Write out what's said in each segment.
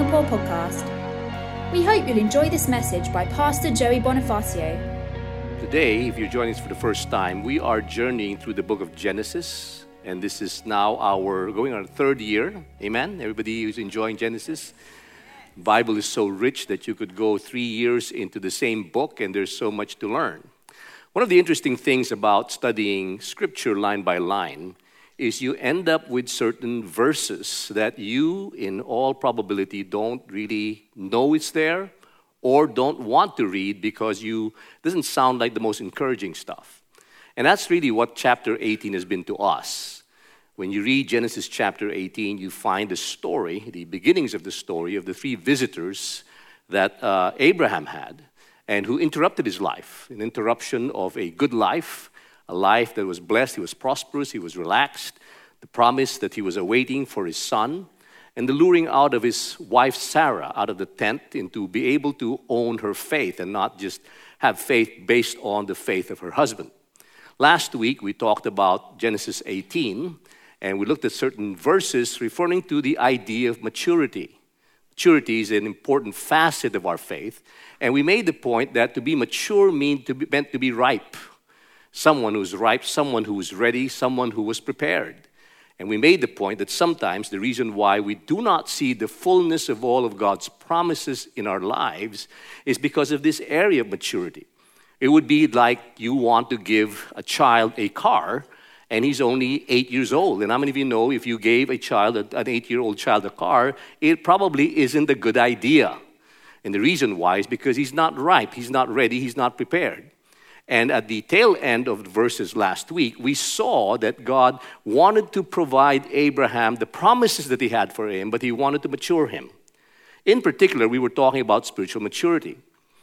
Paul podcast. We hope you'll enjoy this message by Pastor Joey Bonifacio. Today, if you're joining us for the first time, we are journeying through the book of Genesis, and this is now going on our third year. Amen? Everybody who's enjoying Genesis? The Bible is so rich that you could go 3 years into the same book, and there's so much to learn. One of the interesting things about studying Scripture line by line is you end up with certain verses that you, in all probability, don't really know it's there or don't want to read because it doesn't sound like the most encouraging stuff. And that's really what chapter 18 has been to us. When you read Genesis chapter 18, you find the beginnings of the story of the 3 visitors that Abraham had and who interrupted his life, an interruption of a good life, a life that was blessed, he was prosperous, he was relaxed, the promise that he was awaiting for his son, and the luring out of his wife Sarah out of the tent into be able to own her faith and not just have faith based on the faith of her husband. Last week we talked about Genesis 18, and we looked at certain verses referring to the idea of maturity. Maturity is an important facet of our faith, and we made the point that to be mature meant to be ripe. Someone who's ripe, someone who was ready, someone who was prepared. And we made the point that sometimes the reason why we do not see the fullness of all of God's promises in our lives is because of this area of maturity. It would be like you want to give a child a car and he's only 8 years old. And how many of you know if you gave an 8-year-old child a car, it probably isn't a good idea. And the reason why is because he's not ripe, he's not ready, he's not prepared. And at the tail end of the verses last week, we saw that God wanted to provide Abraham the promises that he had for him, but he wanted to mature him. In particular, we were talking about spiritual maturity.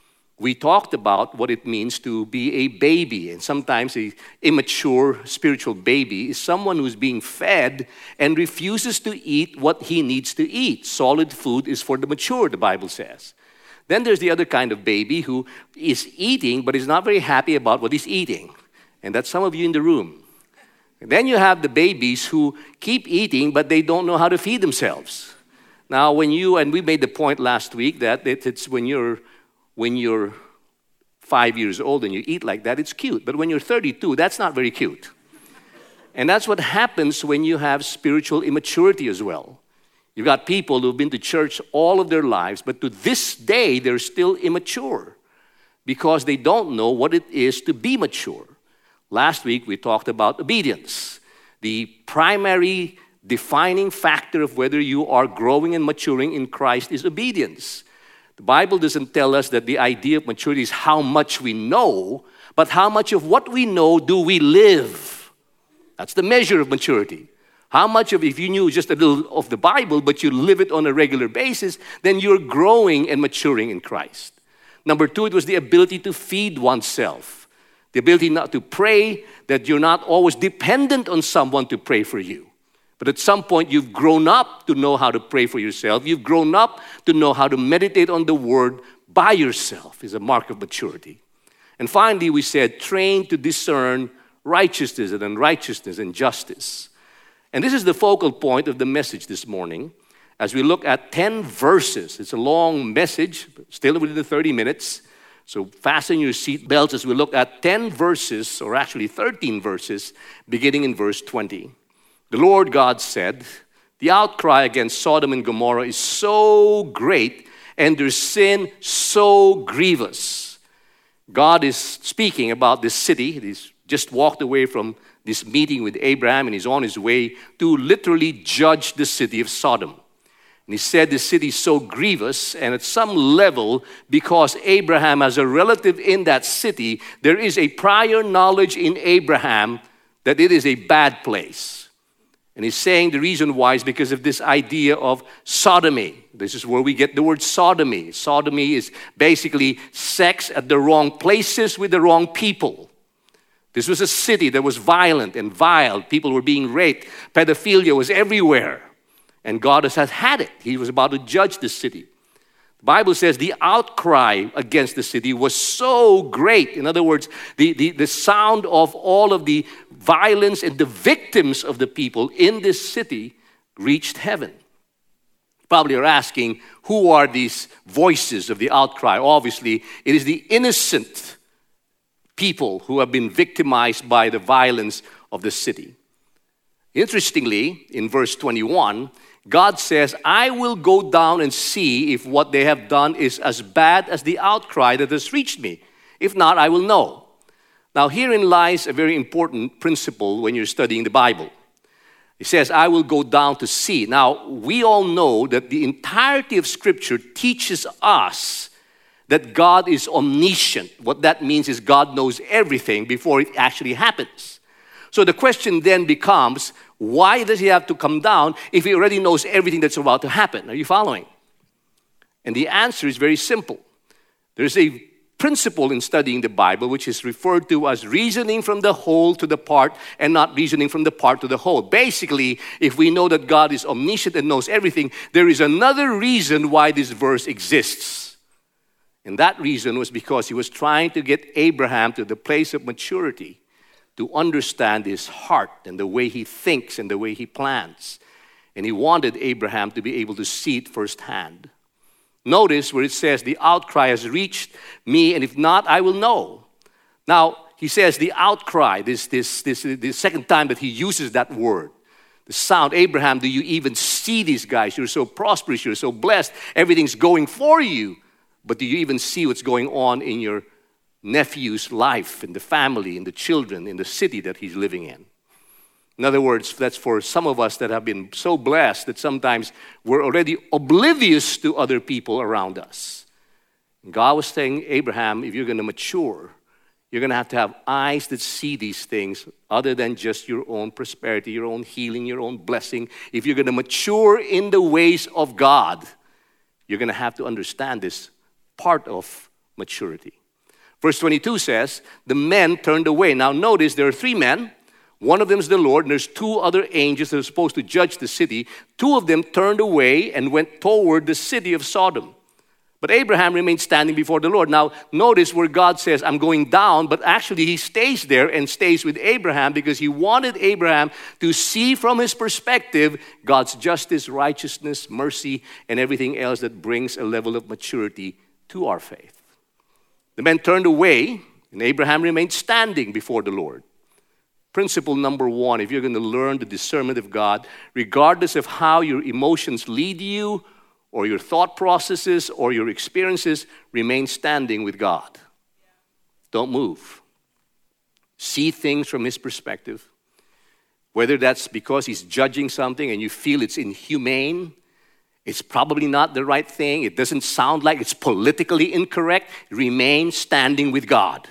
We talked about what it means to be a baby, and sometimes an immature spiritual baby is someone who's being fed and refuses to eat what he needs to eat. Solid food is for the mature, the Bible says. Then there's the other kind of baby who is eating but is not very happy about what he's eating. And that's some of you in the room. And then you have the babies who keep eating but they don't know how to feed themselves. Now and we made the point last week that it's when you're 5 years old and you eat like that, it's cute. But when you're 32, that's not very cute. And that's what happens when you have spiritual immaturity as well. You've got people who've been to church all of their lives, but to this day, they're still immature because they don't know what it is to be mature. Last week, we talked about obedience. The primary defining factor of whether you are growing and maturing in Christ is obedience. The Bible doesn't tell us that the idea of maturity is how much we know, but how much of what we know do we live. That's the measure of maturity. How much if you knew just a little of the Bible, but you live it on a regular basis, then you're growing and maturing in Christ. Number 2, it was the ability to feed oneself. The ability not to pray, that you're not always dependent on someone to pray for you. But at some point, you've grown up to know how to pray for yourself. You've grown up to know how to meditate on the Word by yourself is a mark of maturity. And finally, we said, train to discern righteousness and unrighteousness and justice. And this is the focal point of the message this morning as we look at 10 verses. It's a long message, still within the 30 minutes. So fasten your seat belts as we look at 10 verses, or actually 13 verses, beginning in verse 20. The Lord God said, "The outcry against Sodom and Gomorrah is so great and their sin so grievous." God is speaking about this city. He's just walked away from this meeting with Abraham, and he's on his way to literally judge the city of Sodom. And he said the city is so grievous, and at some level, because Abraham has a relative in that city, there is a prior knowledge in Abraham that it is a bad place. And he's saying the reason why is because of this idea of sodomy. This is where we get the word sodomy. Sodomy is basically sex at the wrong places with the wrong people. This was a city that was violent and vile. People were being raped. Pedophilia was everywhere. And God has had it. He was about to judge the city. The Bible says the outcry against the city was so great. In other words, the sound of all of the violence and the victims of the people in this city reached heaven. Probably are asking, who are these voices of the outcry? Obviously, it is the innocent people who have been victimized by the violence of the city. Interestingly, in verse 21, God says, I will go down and see if what they have done is as bad as the outcry that has reached me. If not, I will know. Now, herein lies a very important principle when you're studying the Bible. It says, I will go down to see. Now, we all know that the entirety of Scripture teaches us that God is omniscient. What that means is God knows everything before it actually happens. So the question then becomes, why does he have to come down if he already knows everything that's about to happen? Are you following? And the answer is very simple. There's a principle in studying the Bible which is referred to as reasoning from the whole to the part and not reasoning from the part to the whole. Basically, if we know that God is omniscient and knows everything, there is another reason why this verse exists. And that reason was because he was trying to get Abraham to the place of maturity to understand his heart and the way he thinks and the way he plans. And he wanted Abraham to be able to see it firsthand. Notice where it says, the outcry has reached me, and if not, I will know. Now, he says the outcry, this second time that he uses that word. The sound, Abraham, do you even see these guys? You're so prosperous, you're so blessed, everything's going for you. But do you even see what's going on in your nephew's life, in the family, in the children, in the city that he's living in? In other words, that's for some of us that have been so blessed that sometimes we're already oblivious to other people around us. And God was saying, Abraham, if you're going to mature, you're going to have eyes that see these things other than just your own prosperity, your own healing, your own blessing. If you're going to mature in the ways of God, you're going to have to understand this part of maturity. Verse 22 says, the men turned away. Now notice there are 3 men. One of them is the Lord, and there's 2 other angels that are supposed to judge the city. 2 of them turned away and went toward the city of Sodom. But Abraham remained standing before the Lord. Now, notice where God says, I'm going down, but actually he stays there and stays with Abraham because he wanted Abraham to see from his perspective God's justice, righteousness, mercy, and everything else that brings a level of maturity to our faith. The men turned away, and Abraham remained standing before the Lord. Principle number 1, if you're going to learn the discernment of God, regardless of how your emotions lead you, or your thought processes, or your experiences, remain standing with God. Don't move. See things from his perspective. Whether that's because he's judging something and you feel it's inhumane, it's probably not the right thing, it doesn't sound like it's politically incorrect, remain standing with God.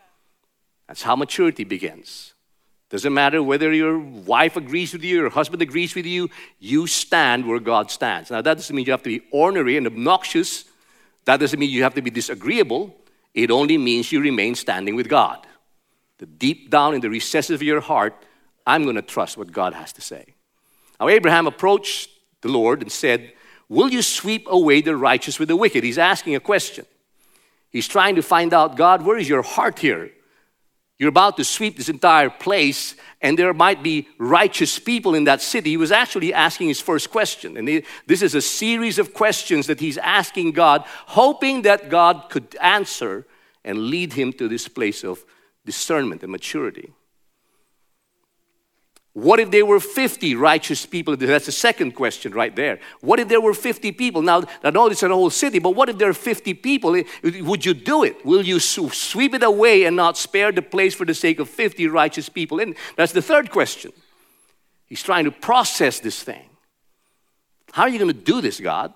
That's how maturity begins. Doesn't matter whether your wife agrees with you, your husband agrees with you, you stand where God stands. Now that doesn't mean you have to be ornery and obnoxious. That doesn't mean you have to be disagreeable. It only means you remain standing with God. The deep down in the recesses of your heart, I'm going to trust what God has to say. Now Abraham approached the Lord and said, will you sweep away the righteous with the wicked? He's asking a question. He's trying to find out, God, where is your heart here? You're about to sweep this entire place, and there might be righteous people in that city. He was actually asking his first question. And this is a series of questions that he's asking God, hoping that God could answer and lead him to this place of discernment and maturity. What if there were 50 righteous people? That's the second question right there. What if there were 50 people? Now, I know it's a whole city, but what if there are 50 people? Would you do it? Will you sweep it away and not spare the place for the sake of 50 righteous people? And that's the third question. He's trying to process this thing. How are you going to do this, God?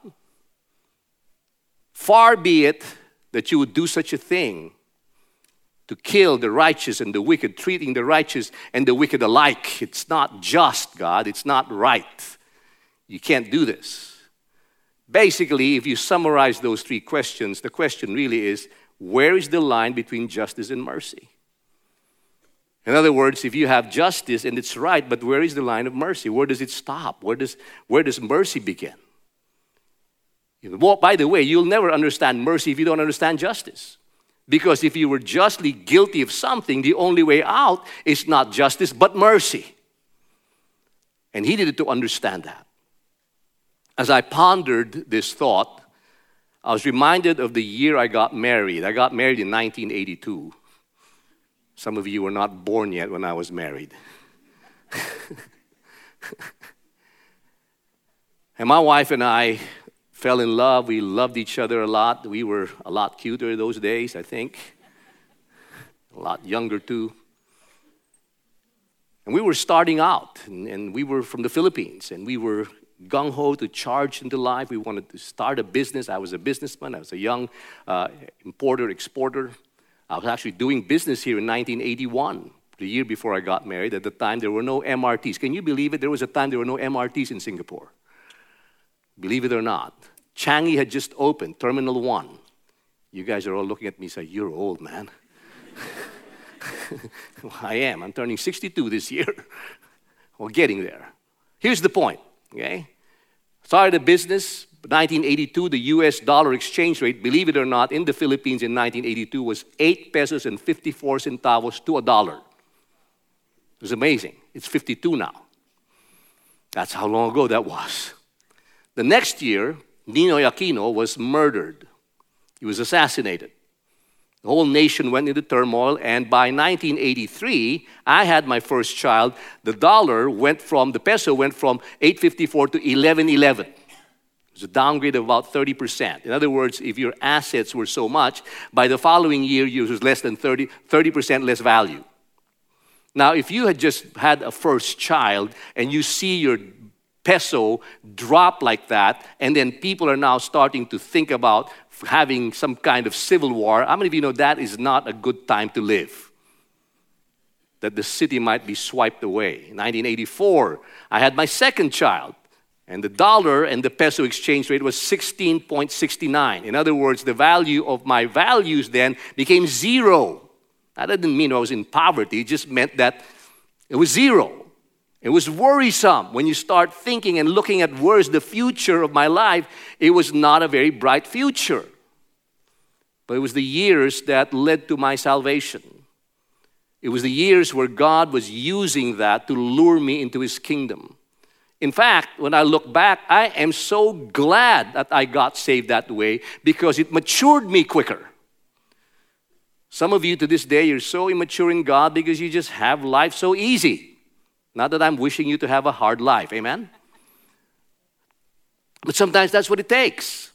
Far be it that you would do such a thing, to kill the righteous and the wicked, treating the righteous and the wicked alike. It's not just, God. It's not right. You can't do this. Basically, if you summarize those 3 questions, the question really is, where is the line between justice and mercy? In other words, if you have justice and it's right, but where is the line of mercy? Where does it stop? Where does mercy begin? By the way, you'll never understand mercy if you don't understand justice. Because if you were justly guilty of something, the only way out is not justice, but mercy. And he needed to understand that. As I pondered this thought, I was reminded of the year I got married. I got married in 1982. Some of you were not born yet when I was married. And my wife and I fell in love. We loved each other a lot. We were a lot cuter those days, I think. A lot younger too. And we were starting out, and we were from the Philippines, and we were gung-ho to charge into life. We wanted to start a business. I was a businessman. I was a young importer, exporter. I was actually doing business here in 1981, the year before I got married. At the time, there were no MRTs. Can you believe it? There was a time there were no MRTs in Singapore. Believe it or not. Changi had just opened, Terminal 1. You guys are all looking at me and say, you're old, man. Well, I am. I'm turning 62 this year. Well, getting there. Here's the point, okay? Started a business, 1982, the US dollar exchange rate, believe it or not, in the Philippines in 1982 was 8 pesos and 54 centavos to a dollar. It was amazing. It's 52 now. That's how long ago that was. The next year, Ninoy Aquino was murdered. He was assassinated. The whole nation went into turmoil, and by 1983, I had my first child. The peso went from 8.54 to 11.11. It was a downgrade of about 30%. In other words, if your assets were so much, by the following year, it was less than 30% less value. Now, if you had just had a first child, and you see your peso drop like that, and then people are now starting to think about having some kind of civil war, how many of you know that is not a good time to live? That the city might be swiped away. In 1984, I had my second child, and the dollar and the peso exchange rate was 16.69. In other words, the value of my values then became zero. That didn't mean I was in poverty. It just meant that it was zero. It was worrisome. When you start thinking and looking at where's the future of my life, it was not a very bright future. But it was the years that led to my salvation. It was the years where God was using that to lure me into His kingdom. In fact, when I look back, I am so glad that I got saved that way because it matured me quicker. Some of you to this day, you're so immature in God because you just have life so easy. Not that I'm wishing you to have a hard life, amen? But sometimes that's what it takes.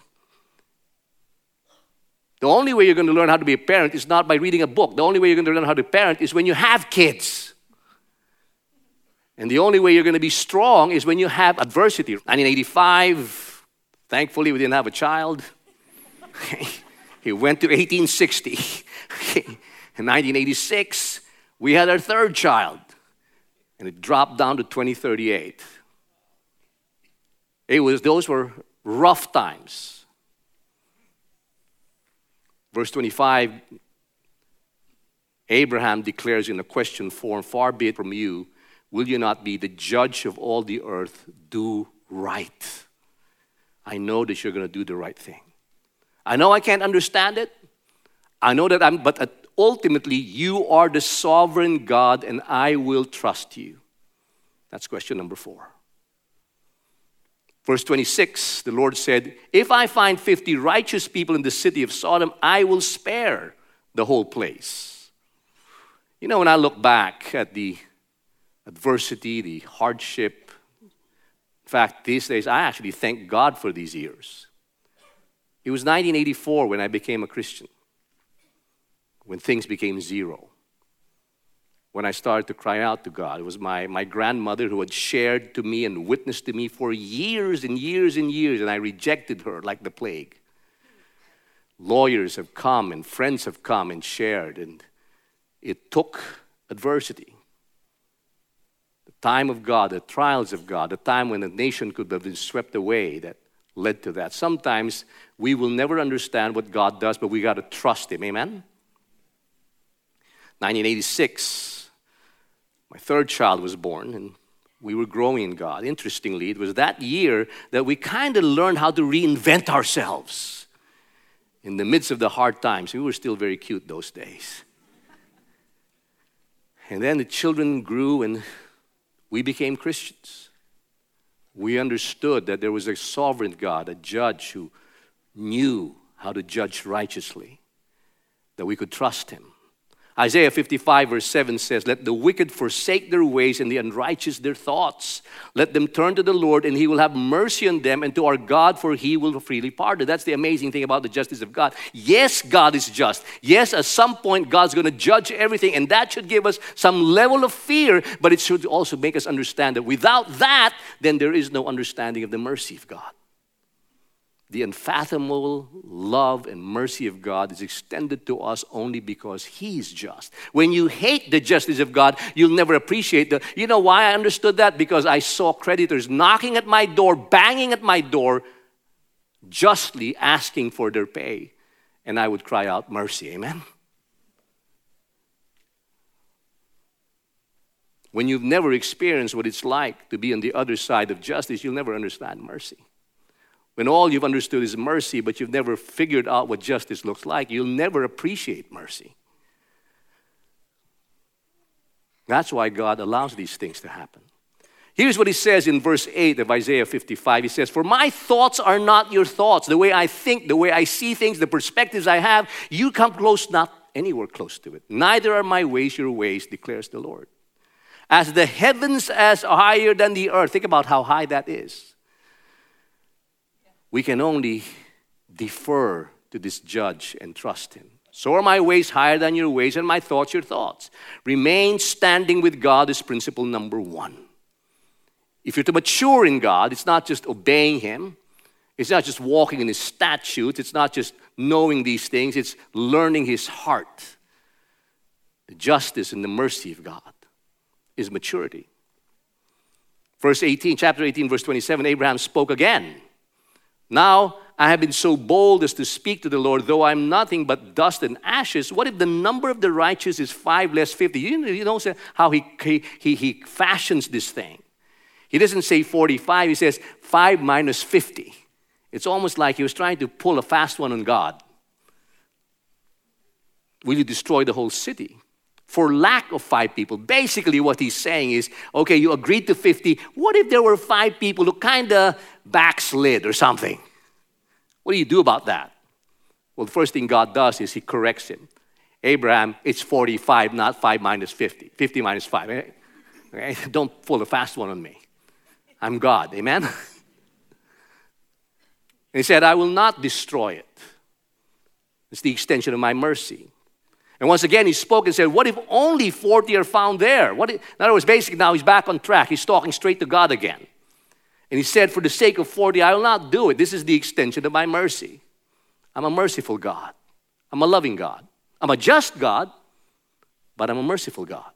The only way you're going to learn how to be a parent is not by reading a book. The only way you're going to learn how to parent is when you have kids. And the only way you're going to be strong is when you have adversity. 1985, thankfully we didn't have a child. He went to 1860. In 1986, we had our third child. And it dropped down to 2038. Those were rough times. Verse 25, Abraham declares in a question form, far be it from you, will you not be the judge of all the earth? Do right. I know that you're going to do the right thing. I know I can't understand it. I know that but ultimately, you are the sovereign God, and I will trust you. That's question number 4. Verse 26, the Lord said, if I find 50 righteous people in the city of Sodom, I will spare the whole place. You know, when I look back at the adversity, the hardship, in fact, these days, I actually thank God for these years. It was 1984 when I became a Christian. When things became zero. When I started to cry out to God. It was my grandmother who had shared to me and witnessed to me for years and years and years, and I rejected her like the plague. Lawyers have come and friends have come and shared, and it took adversity. The time of God, the trials of God, the time when a nation could have been swept away that led to that. Sometimes we will never understand what God does, but we got to trust Him. Amen? 1986, my third child was born, and we were growing in God. Interestingly, it was that year that we kind of learned how to reinvent ourselves. In the midst of the hard times, we were still very cute those days. And then the children grew, and we became Christians. we understood that there was a sovereign God, a judge who knew how to judge righteously, that we could trust him. Isaiah 55 verse 7 says, "Let the wicked forsake their ways and the unrighteous their thoughts. Let them turn to the Lord and he will have mercy on them, and to our God, for he will freely pardon." That's the amazing thing about the justice of God. Yes, God is just. Yes, at some point God's going to judge everything, and that should give us some level of fear, but it should also make us understand that without that, then there is no understanding of the mercy of God. The unfathomable love and mercy of God is extended to us only because he is just. When you hate the justice of God, you'll never appreciate the... You know why I understood that? Because I saw creditors knocking at my door, banging at my door, justly asking for their pay. And I would cry out, mercy, amen? When you've never experienced what it's like to be on the other side of justice, you'll never understand mercy. When all you've understood is mercy, but you've never figured out what justice looks like, you'll never appreciate mercy. That's why God allows these things to happen. Here's what he says in verse 8 of Isaiah 55. He says, "For my thoughts are not your thoughts." The way I think, the way I see things, the perspectives I have, you come close, not anywhere close to it. "Neither are my ways your ways, declares the Lord. As the heavens as higher than the earth." Think about how high that is. We can only defer to this judge and trust him. "So are my ways higher than your ways, and my thoughts your thoughts." Remain standing with God is principle number one. If you're to mature in God, it's not just obeying him. It's not just walking in his statutes. It's not just knowing these things. It's learning his heart. The justice and the mercy of God is maturity. Chapter 18, verse 27, Abraham spoke again. "Now I have been so bold as to speak to the Lord, though I am nothing but dust and ashes. What if the number of the righteous is 5 less 50? You know how he fashions this thing. He doesn't say 45, he says 5 minus 50. It's almost like he was trying to pull a fast one on God. Will you destroy the whole city for lack of 5 people? Basically what he's saying is, okay, you agreed to 50. What if there were 5 people who kind of backslid or something? What do you do about that? Well, the first thing God does is he corrects him. "Abraham, it's 45, not 5 minus 50. 50 minus 5. Okay? Don't pull a fast one on me. I'm God." Amen? And he said, "I will not destroy it. It's the extension of my mercy." And once again, he spoke and said, "What if only 40 are found there?" In other words, basically now he's back on track. He's talking straight to God again. And he said, "For the sake of 40, I will not do it. This is the extension of my mercy. I'm a merciful God. I'm a loving God. I'm a just God, but I'm a merciful God."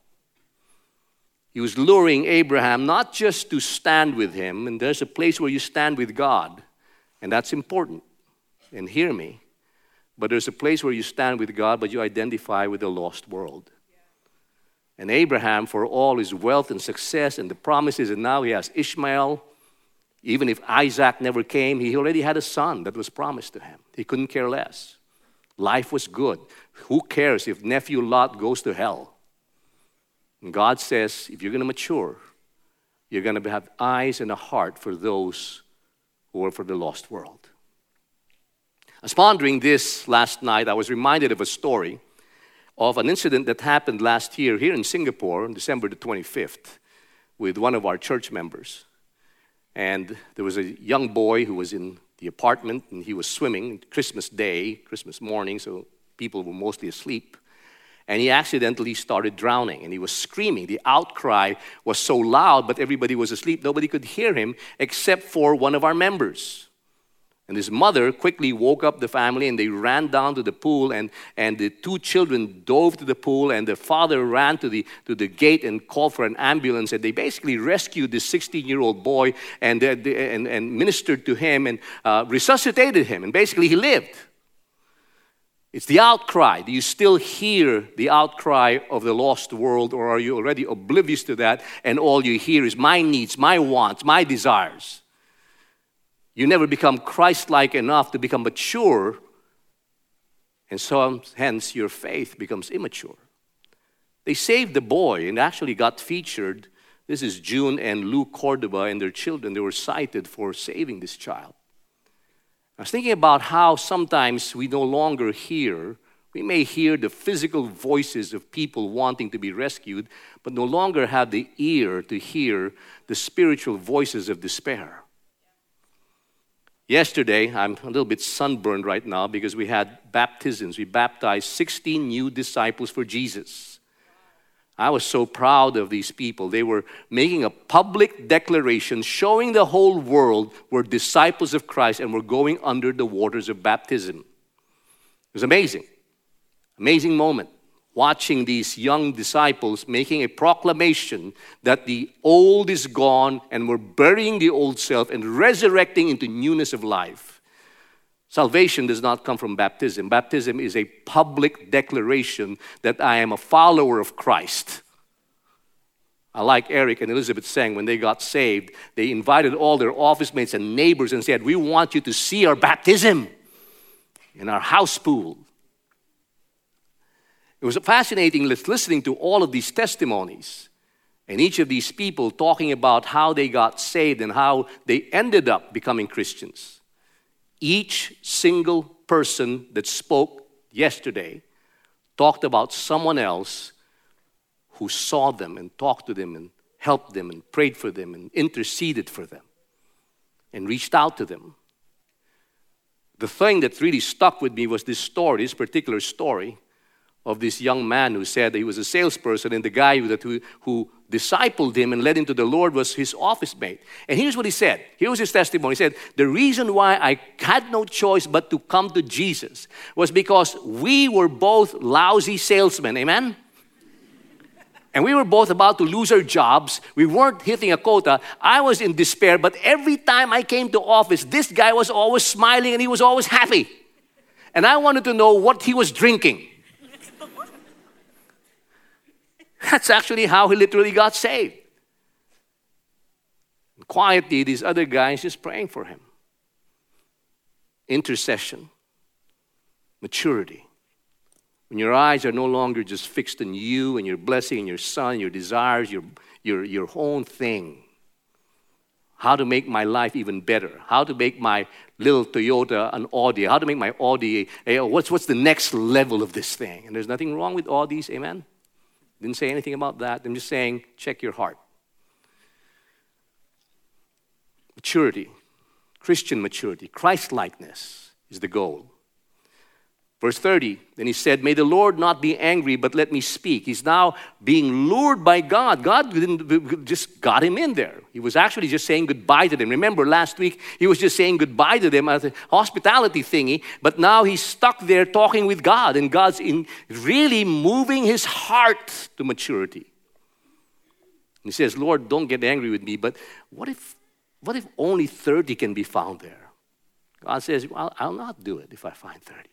He was luring Abraham not just to stand with him, and there's a place where you stand with God, and that's important. And hear me. But there's a place where you stand with God, but you identify with the lost world. And Abraham, for all his wealth and success and the promises, and now he has Ishmael. Even if Isaac never came, he already had a son that was promised to him. He couldn't care less. Life was good. Who cares if nephew Lot goes to hell? And God says, if you're going to mature, you're going to have eyes and a heart for those who are for the lost world. I was pondering this last night. I was reminded of a story of an incident that happened last year here in Singapore on December the 25th with one of our church members. And there was a young boy who was in the apartment, and he was swimming Christmas Day, Christmas morning, so people were mostly asleep. And he accidentally started drowning, and he was screaming. The outcry was so loud, but everybody was asleep. Nobody could hear him except for one of our members. And his mother quickly woke up the family, and they ran down to the pool, and the 2 children dove to the pool, and the father ran to the gate and called for an ambulance, and they basically rescued this 16-year-old boy and ministered to him and resuscitated him, and basically he lived. It's the outcry. Do you still hear the outcry of the lost world, or are you already oblivious to that, and all you hear is my needs, my wants, my desires? You never become Christ-like enough to become mature, and so hence your faith becomes immature. They saved the boy and actually got featured. This is June and Lou Cordova and their children. They were cited for saving this child. I was thinking about how sometimes we no longer hear, we may hear the physical voices of people wanting to be rescued, but no longer have the ear to hear the spiritual voices of despair. Yesterday, I'm a little bit sunburned right now because we had baptisms. We baptized 16 new disciples for Jesus. I was so proud of these people. They were making a public declaration showing the whole world we're disciples of Christ and we're going under the waters of baptism. It was amazing. Amazing moment. Watching these young disciples making a proclamation that the old is gone and we're burying the old self and resurrecting into newness of life. Salvation does not come from baptism. Baptism is a public declaration that I am a follower of Christ. I like Eric and Elizabeth saying when they got saved, they invited all their office mates and neighbors and said, we want you to see our baptism in our house pool. It was fascinating listening to all of these testimonies and each of these people talking about how they got saved and how they ended up becoming Christians. Each single person that spoke yesterday talked about someone else who saw them and talked to them and helped them and prayed for them and interceded for them and reached out to them. The thing that really stuck with me was this particular story of this young man who said that he was a salesperson and the guy who discipled him and led him to the Lord was his office mate. And here's what he said. Here was his testimony. He said, the reason why I had no choice but to come to Jesus was because we were both lousy salesmen. Amen? And we were both about to lose our jobs. We weren't hitting a quota. I was in despair, but every time I came to office, this guy was always smiling and he was always happy. And I wanted to know what he was drinking. That's actually how he literally got saved. Quietly, these other guys just praying for him. Intercession. Maturity. When your eyes are no longer just fixed on you and your blessing and your son, your desires, your own thing. How to make my life even better. How to make my little Toyota an Audi. How to make my Audi, what's the next level of this thing? And there's nothing wrong with Audis, amen? Didn't say anything about that. I'm just saying, check your heart. Maturity, Christian maturity, Christ-likeness is the goal. Verse 30, then he said, may the Lord not be angry, but let me speak. He's now being lured by God. God just got him in there. He was actually just saying goodbye to them. Remember, last week, he was just saying goodbye to them as a hospitality thingy, but now he's stuck there talking with God, and God's really moving his heart to maturity. He says, Lord, don't get angry with me, but what if only 30 can be found there? God says, well, I'll not do it if I find 30.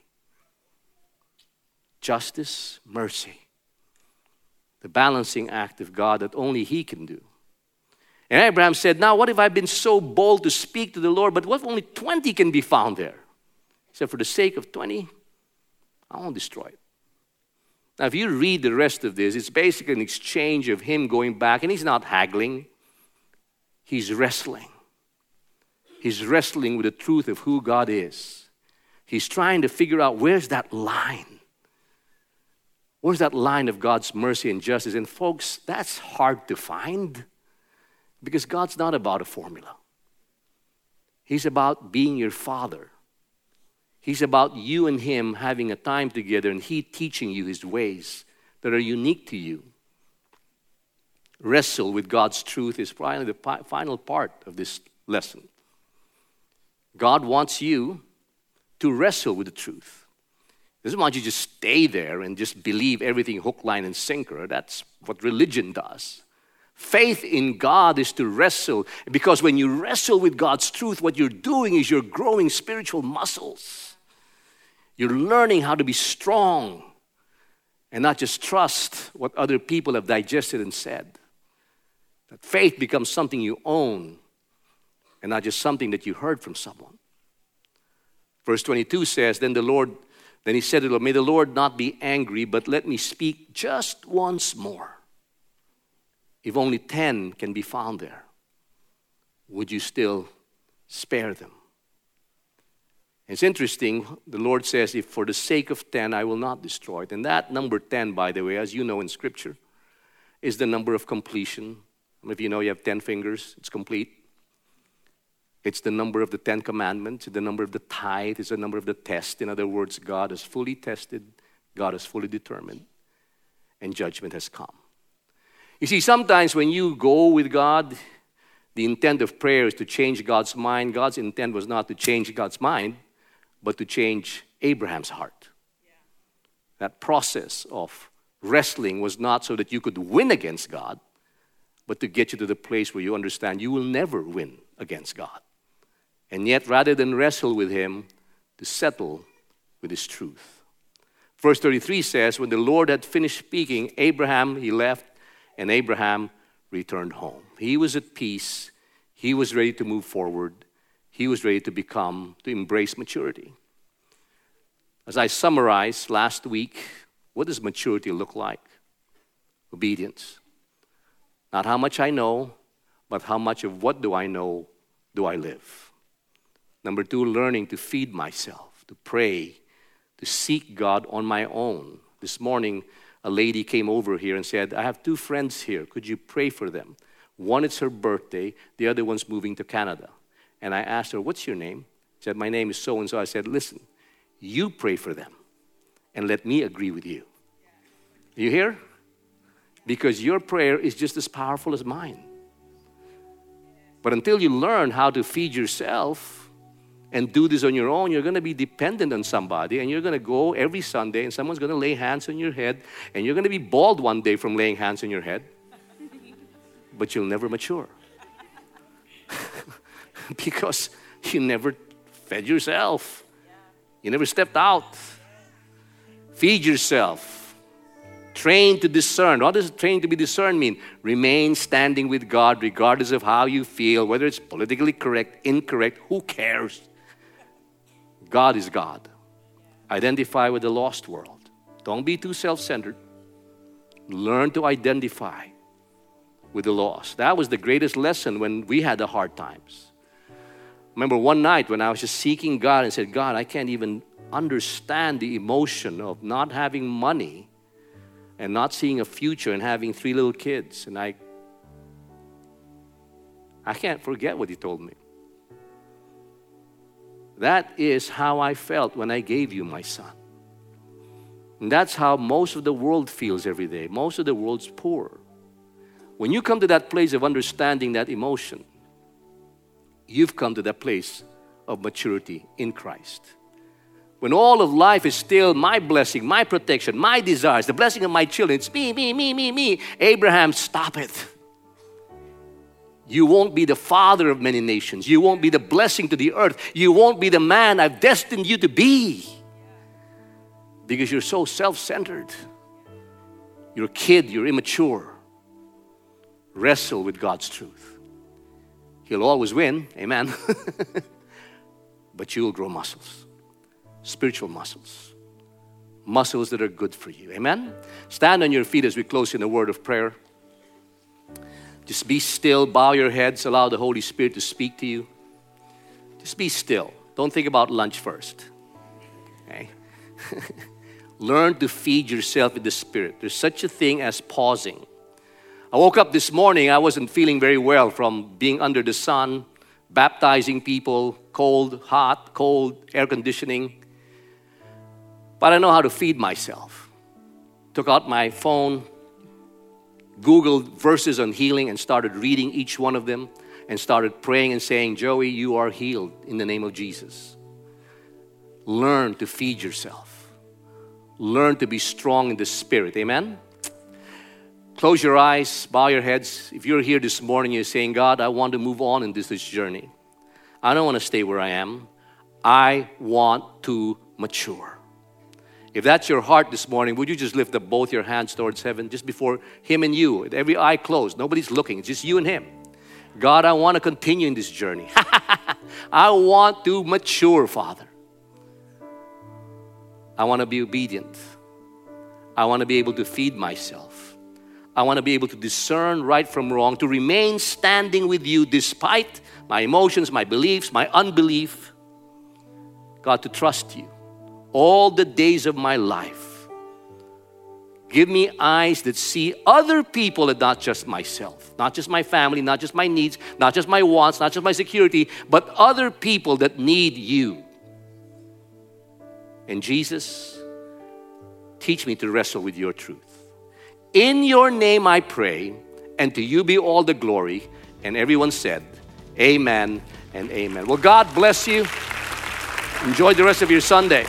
Justice, mercy. The balancing act of God that only He can do. And Abraham said, now what if I've been so bold to speak to the Lord, but what if only 20 can be found there? He said, for the sake of 20, I won't destroy it. Now if you read the rest of this, it's basically an exchange of him going back, and he's not haggling. He's wrestling. He's wrestling with the truth of who God is. He's trying to figure out where's that line. Where's that line of God's mercy and justice? And folks, that's hard to find because God's not about a formula. He's about being your father. He's about you and Him having a time together and He teaching you His ways that are unique to you. Wrestle with God's truth is probably the final part of this lesson. God wants you to wrestle with the truth. He doesn't want you to just stay there and just believe everything hook, line, and sinker. That's what religion does. Faith in God is to wrestle, because when you wrestle with God's truth, what you're doing is you're growing spiritual muscles. You're learning how to be strong and not just trust what other people have digested and said. That faith becomes something you own and not just something that you heard from someone. Verse 22 says, Then he said to the Lord, may the Lord not be angry, but let me speak just once more. if only 10 can be found there, would you still spare them? It's interesting, the Lord says, if for the sake of 10, I will not destroy it. And that number 10, by the way, as you know in Scripture, is the number of completion. If you know you have 10 fingers, it's complete. It's the number of the 10 commandments, it's the number of the tithe, it's the number of the test. In other words, God has fully tested, God has fully determined, and judgment has come. You see, sometimes when you go with God, the intent of prayer is to change God's mind. God's intent was not to change God's mind, but to change Abraham's heart. Yeah. That process of wrestling was not so that you could win against God, but to get you to the place where you understand you will never win against God. And yet, rather than wrestle with Him, to settle with His truth. Verse 33 says, when the Lord had finished speaking, Abraham, he left, and Abraham returned home. He was at peace. He was ready to move forward. He was ready to embrace maturity. As I summarized last week, what does maturity look like? Obedience. Not how much I know, but how much of what do I know do I live? Number 2, learning to feed myself, to pray, to seek God on my own. This morning, a lady came over here and said, I have 2 friends here. Could you pray for them? One, it's her birthday. The other one's moving to Canada. And I asked her, what's your name? She said, my name is so-and-so. I said, listen, you pray for them and let me agree with you. You hear? Because your prayer is just as powerful as mine. But until you learn how to feed yourself and do this on your own, you're going to be dependent on somebody, and you're going to go every Sunday, and someone's going to lay hands on your head, and you're going to be bald one day from laying hands on your head, but you'll never mature. Because you never fed yourself. You never stepped out. Feed yourself. Train to discern. What does train to be discerned mean? Remain standing with God regardless of how you feel, whether it's politically correct, incorrect, who cares? God is God. Identify with the lost world. Don't be too self-centered. Learn to identify with the lost. That was the greatest lesson when we had the hard times. Remember one night when I was just seeking God and said, God, I can't even understand the emotion of not having money and not seeing a future and having 3 little kids. And I can't forget what He told me. That is how I felt when I gave you my son. And that's how most of the world feels every day. Most of the world's poor. When you come to that place of understanding that emotion, you've come to that place of maturity in Christ. When all of life is still my blessing, my protection, my desires, the blessing of my children, it's me. Abraham, stop it. You won't be the father of many nations. You won't be the blessing to the earth. You won't be the man I've destined you to be. Because you're so self-centered. You're a kid, you're immature. Wrestle with God's truth. He'll always win, amen. But you'll grow muscles. Spiritual muscles. Muscles that are good for you, amen. Stand on your feet as we close in a word of prayer. Just be still, bow your heads, allow the Holy Spirit to speak to you. Just be still. Don't think about lunch first. Okay? Learn to feed yourself in the Spirit. There's such a thing as pausing. I woke up this morning, I wasn't feeling very well from being under the sun, baptizing people, cold, hot, cold, air conditioning. But I know how to feed myself. Took out my phone, Googled verses on healing and started reading each one of them and started praying and saying, Joey, you are healed in the name of Jesus. Learn to feed yourself. Learn to be strong in the Spirit. Amen? Close your eyes, bow your heads. If you're here this morning, you're saying, God, I want to move on in this journey. I don't want to stay where I am. I want to mature. If that's your heart this morning, would you just lift up both your hands towards heaven just before Him and you, with every eye closed. Nobody's looking. It's just you and Him. God, I want to continue in this journey. I want to mature, Father. I want to be obedient. I want to be able to feed myself. I want to be able to discern right from wrong, to remain standing with you despite my emotions, my beliefs, my unbelief. God, to trust you all the days of my life. Give me eyes that see other people and not just myself, not just my family, not just my needs, not just my wants, not just my security, but other people that need you. And Jesus, teach me to wrestle with your truth. In your name I pray, and to you be all the glory. And everyone said, amen and amen. Well, God bless you. Enjoy the rest of your Sunday.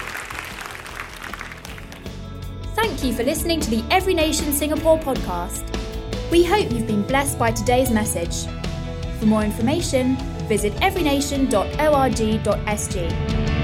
Thank you for listening to the Every Nation Singapore podcast. We hope you've been blessed by today's message. For more information, visit everynation.org.sg.